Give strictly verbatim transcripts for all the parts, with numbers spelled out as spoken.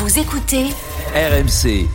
Vous écoutez R M C.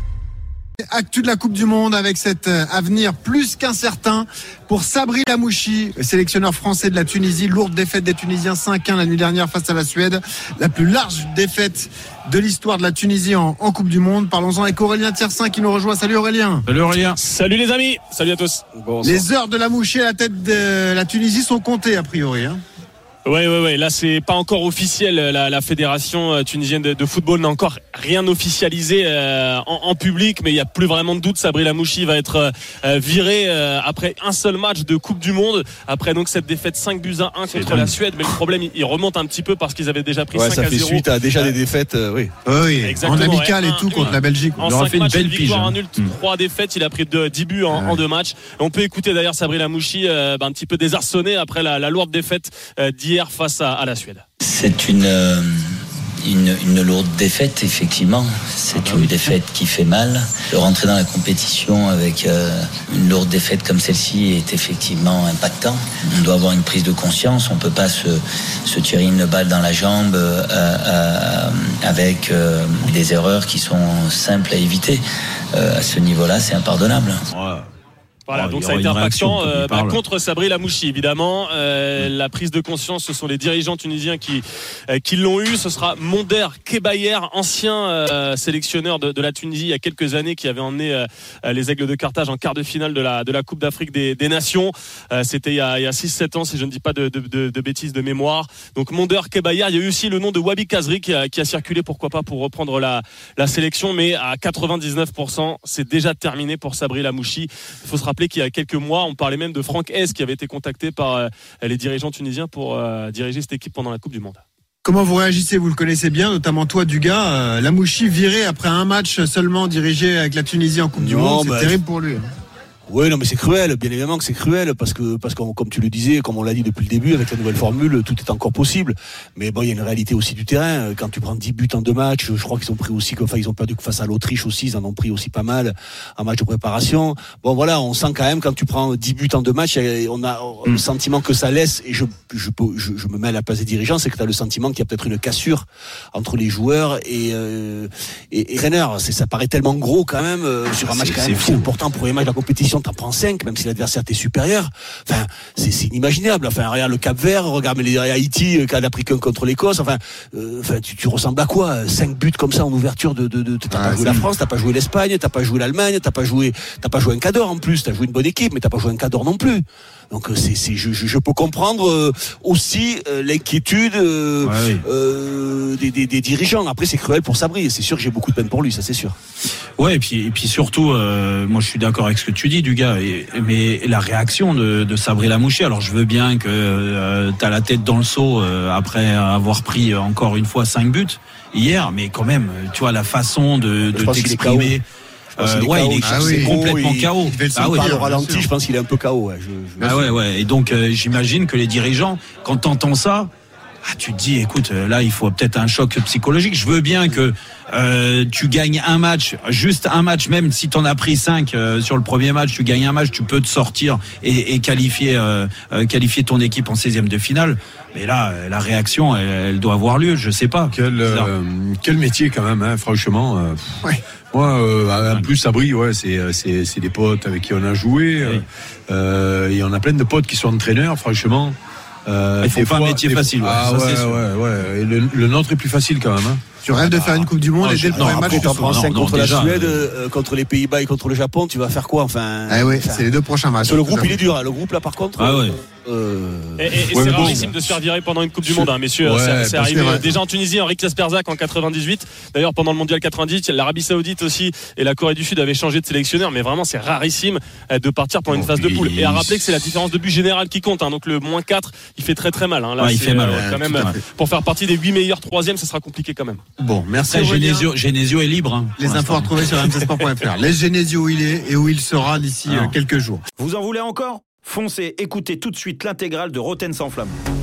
Actu de la Coupe du Monde avec cet avenir plus qu'incertain pour Sabri Lamouchi, sélectionneur français de la Tunisie. Lourde défaite des Tunisiens cinq un la nuit dernière face à la Suède. La plus large défaite de l'histoire de la Tunisie en, en Coupe du Monde. Parlons-en avec Aurélien Tiersin qui nous rejoint. Salut Aurélien. Salut Aurélien. Salut les amis. Salut à tous. Bonsoir. Les heures de Lamouchi à la tête de la Tunisie sont comptées a priori. Hein. Oui, oui, oui. Là, c'est pas encore officiel. La, la fédération tunisienne de, de football n'a encore rien officialisé euh, en, en public, mais il n'y a plus vraiment de doute. Sabri Lamouchi va être euh, viré euh, après un seul match de Coupe du Monde. Après donc cette défaite cinq buts à un contre la Suède. Mais le problème, il remonte un petit peu parce qu'ils avaient déjà pris ouais, cinq à zéro. Ça fait suite à déjà des défaites, euh, oui. Oui, exactement. En amical et tout un, contre un, la Belgique. En il aura cinq fait une matchs, belle une victoire, pige. un nul, mmh. trois défaites. Il a pris deux, dix buts en, ouais. en deux matchs. On peut écouter d'ailleurs Sabri Lamouchi euh, bah, un petit peu désarçonné après la, la lourde défaite euh, d'hier face à, à la Suède. C'est une, euh, une, une lourde défaite, effectivement. C'est ah bah une oui. défaite qui fait mal. De rentrer dans la compétition avec euh, une lourde défaite comme celle-ci est effectivement impactant. On doit avoir une prise de conscience. On ne peut pas se, se tirer une balle dans la jambe euh, euh, avec euh, des erreurs qui sont simples à éviter. Euh, à ce niveau-là, c'est impardonnable. Ouais. Voilà, donc ça a été impactant euh, bah, contre Sabri Lamouchi, évidemment. Euh, mmh. La prise de conscience, ce sont les dirigeants tunisiens qui, euh, qui l'ont eu. Ce sera Monder Kebayer, ancien euh, sélectionneur de, de la Tunisie il y a quelques années, qui avait emmené euh, les Aigles de Carthage en quart de finale de la, de la Coupe d'Afrique des, des Nations. Euh, c'était il y a, il y a six sept ans, si je ne dis pas de, de, de, de bêtises de mémoire. Donc Monder Kebayer, il y a eu aussi le nom de Wabi Kazri qui a, qui a circulé, pourquoi pas, pour reprendre la, la sélection. Mais à quatre-vingt-dix-neuf pour cent, c'est déjà terminé pour Sabri Lamouchi. Il faut se rappeler qu'il y a quelques mois, on parlait même de Franck Hez qui avait été contacté par euh, les dirigeants tunisiens pour euh, diriger cette équipe pendant la Coupe du Monde. Comment vous réagissez ? Vous le connaissez bien, notamment toi, Dugas. Euh, Lamouchi viré après un match seulement dirigé avec la Tunisie en Coupe non, du Monde, c'est bah, terrible pour lui. Oui, non, mais c'est cruel, bien évidemment que c'est cruel, parce que, parce que, comme tu le disais, comme on l'a dit depuis le début, avec la nouvelle formule, tout est encore possible. Mais bon, il y a une réalité aussi du terrain. Quand tu prends dix buts en deux matchs, je crois qu'ils ont pris aussi, enfin, ils ont perdu face à l'Autriche aussi, ils en ont pris aussi pas mal en match de préparation. Bon, voilà, on sent quand même, quand tu prends dix buts en deux matchs, on a le sentiment que ça laisse, et je, je, je, je me mets à la place des dirigeants, c'est que tu as le sentiment qu'il y a peut-être une cassure entre les joueurs et, euh, et, et traîneurs. C'est, ça paraît tellement gros quand même, euh, sur un match quand même c'est important pour les matchs de la compétition. T'en prends cinq, même si l'adversaire t'est supérieur. Enfin, c'est, c'est inimaginable. Enfin, regarde le Cap-Vert, regarde les Haïti, qui a pris qu'un contre l'Écosse. Enfin, euh, enfin, tu, tu ressembles à quoi ? Cinq buts comme ça en ouverture de, de, de t'as ah, pas joué la France, t'as pas joué l'Espagne, t'as pas joué l'Allemagne, t'as pas joué, t'as pas joué un Cador en plus. T'as joué une bonne équipe, mais t'as pas joué un Cador non plus. Donc c'est, c'est, je, je peux comprendre euh, aussi euh, l'inquiétude euh, ouais, oui. euh, des, des, des dirigeants. Après, c'est cruel pour Sabri. C'est sûr que j'ai beaucoup de peine pour lui, ça c'est sûr. Ouais, et puis, et puis surtout, euh, moi je suis d'accord avec ce que tu dis, du gars. Et, mais la réaction de, de Sabri Lamouchi. Alors je veux bien que euh, t'as la tête dans le seau euh, après avoir pris encore une fois cinq buts hier, mais quand même, tu vois la façon de, de t'exprimer. Euh, ouais, il est, ah oui, complètement K O. Ah oui, au ralenti, je pense qu'il est un peu K O. Ouais, je, je ah ouais, ouais. Et donc, euh, j'imagine que les dirigeants, quand t'entends ça, ah, tu te dis, écoute, là, il faut peut-être un choc psychologique. Je veux bien que euh, tu gagnes un match, juste un match, même si t'en as pris cinq euh, sur le premier match, tu gagnes un match, tu peux te sortir et, et qualifier, euh, euh, qualifier ton équipe en seizième de finale. Mais là, la réaction, elle, elle doit avoir lieu. Je sais pas. Quel, euh, quel métier quand même, hein, franchement. Euh, ouais. Moi, euh, en plus, Sabri, ouais, c'est, c'est, c'est des potes avec qui on a joué. Oui. Euh, et on a plein de potes qui sont entraîneurs, franchement. Euh, il faut pas fois, un métier des... facile. Ouais, ah ça, ouais, c'est sûr. ouais, ouais. Et le, le nôtre est plus facile quand même. Hein. Tu rêves de faire une Coupe du Monde non, et dès le premier match, tu prends cinq contre déjà, la Suède, euh, contre les Pays-Bas et contre le Japon, tu vas faire quoi enfin ah oui, enfin, c'est les deux prochains matchs. Sur le groupe, il est dur. Hein. Le groupe là, par contre. Ah ouais. Euh... Et, et, et ouais, c'est rarissime bon, de se faire virer pendant une Coupe du Monde, hein, messieurs. Ouais, c'est, c'est arrivé que, déjà en Tunisie, Henri Kasperzak en quatre-vingt-dix-huit. D'ailleurs, pendant le Mondial quatre-vingt-dix, l'Arabie Saoudite aussi et la Corée du Sud avaient changé de sélectionneur. Mais vraiment, c'est rarissime de partir pendant une phase de poule. Et à rappeler que c'est la différence de but générale qui compte. Hein. Donc le moins quatre, il fait très très mal. Hein. Là, ouais, il fait mal. Euh, ouais, quand même, pour faire partie des huit meilleurs troisièmes, ça sera compliqué quand même. Bon, merci. Après, Genesio, Genesio est libre. Hein, les infos à retrouver sur r m c sport point f r. Laisse Genesio où il est et où il sera d'ici euh, quelques jours. Vous en voulez encore ? Foncez, écoutez tout de suite l'intégrale de Roten sans flamme.